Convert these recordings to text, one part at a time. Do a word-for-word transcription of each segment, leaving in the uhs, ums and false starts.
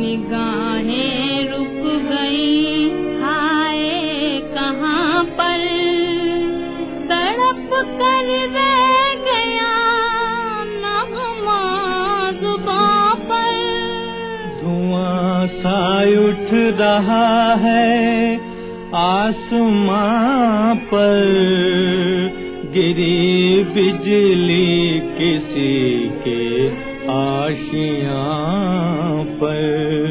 निगाहें रुक गई, हाय कहाँ पर तड़प कर रह गया नगमा जुबां पर। धुआं सा उठ रहा है आसमां पर, गिरी बिजली किसी के आशियां पर।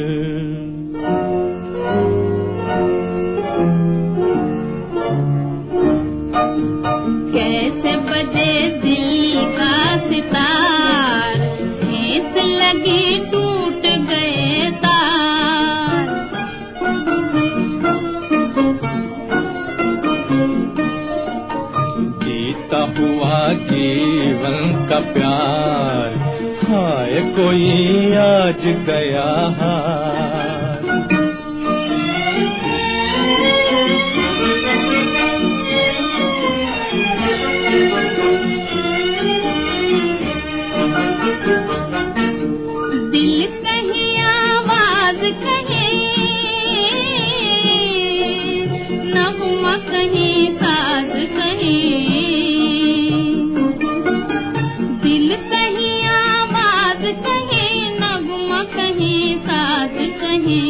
कैसे बजे दिल का सितार, ठेस लगी टूट गए तार। जीता हुआ जीवन का प्यार, हाय कोई आज गया हार। दिल कहीं आवाज कहे, नगमा कहीं साज कहे। दिल कहीं आवाज कहे, नगमा कहीं साज कहे।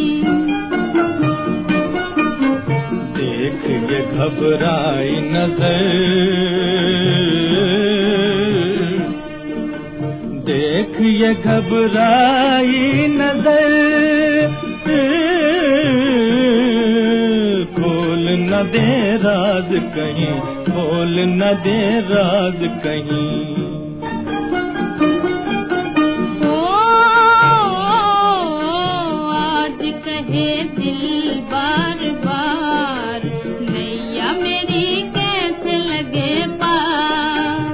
देख ये घबराई नजर, देख ये घबराई नजर, खोल न दे राज कहीं, खोल न दे राज कहीं। ओ, आज कहे दिल बार बार, नैया मेरी कैसे लगे पार।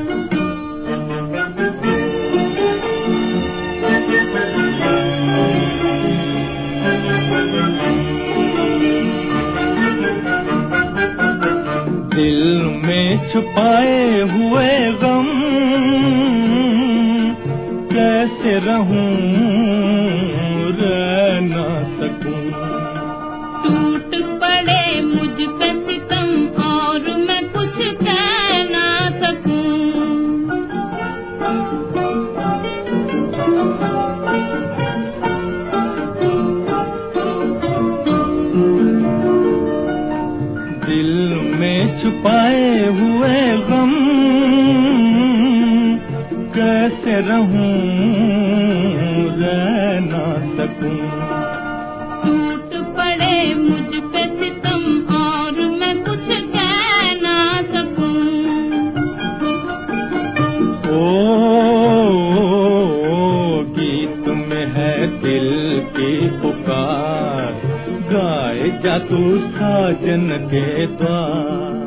दिल में छुपाए हुए गम, कैसे रहूं रह ना सकूं। टूट पड़े मुझ पे सितम और मैं कुछ कह ना सकूं। दिल में छुपाए हुए गम, कैसे रहूं रह ना सकूं। टूट पड़े मुझ पे सितम और मैं कुछ कह ना सकूं। ओ, गीत में है दिल की पुकार, गाए जा तू साजन के द्वार।